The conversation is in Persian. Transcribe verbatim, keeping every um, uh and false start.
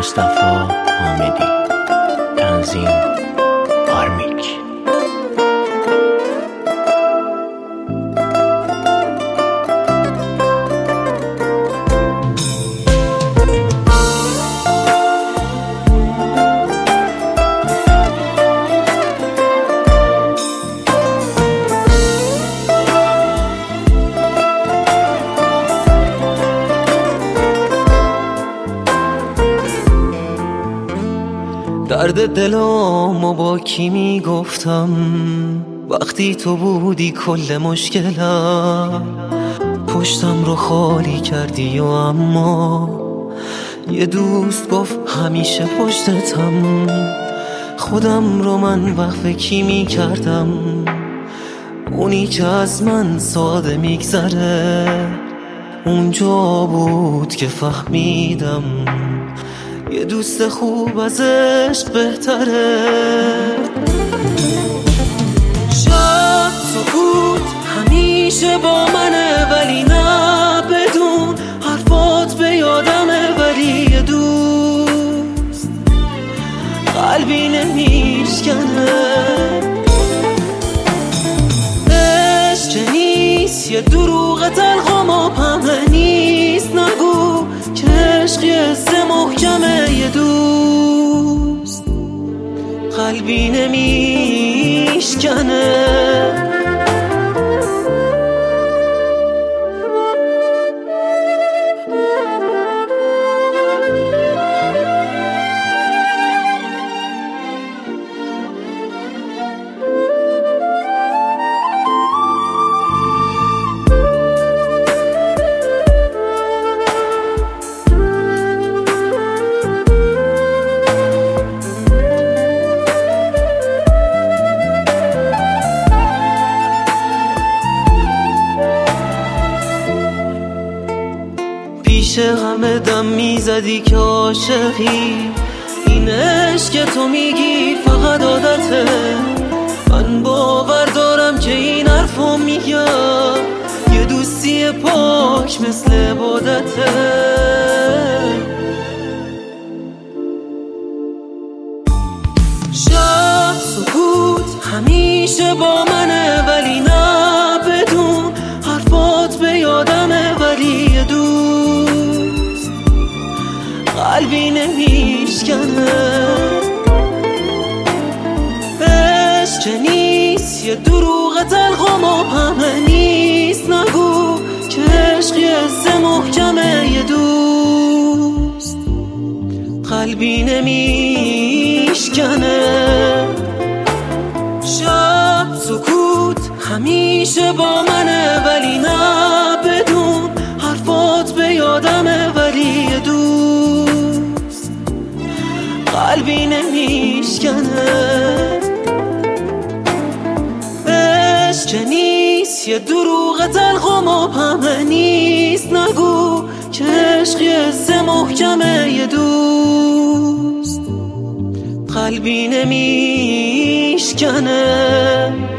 مصطفی حامدی. تنظیم آرمیک. درد دلامو با کی میگفتم وقتی تو بودی کل مشکلم، پشتم رو خالی کردی و اما یه دوست گفت همیشه پشتتم. خودم رو من وقف کی میکردم، اونی که از من ساده میگذره. اونجا بود که فهمیدم یه دوست خوب از عشق بهتره. شب سکوت همیشه با منه، ولی نه بدون حرفات به یادمه. ولی یه دوست قلبی نمیشکنه. عشق که نیست یه دروغ تلخ و مبهمه نیست. نگو که عشق یه سه محکمه. یه دوست قلبی نمیشکنه. پیش همه دم میزدی که عاشقی. این عشق که تو میگی فقط عادته. من باور دارم که این حرفو میگم یه دوستی پاک مثل عبادته. شب سکوت همیشه با منه، ولی نه بدون حرفات به یادمه. ولی یه دوست قلبی نمیشکنه. عشق که نیست یه دروغ تلخ و مبهمه نیست. نگو که عشق یه سه محکمه. یه دوست قلبی نمیشکنه. شب سکوت همیشه با منه، ولی نه بدون حرفات به یادمه. ولی یه دوست قلبی نمیشکنه. عشق که نیست یه دروغ تلخ و مبهمه نیست. نگو که عشق یه سه محکمه. یه دوست قلبی نمیشکنه.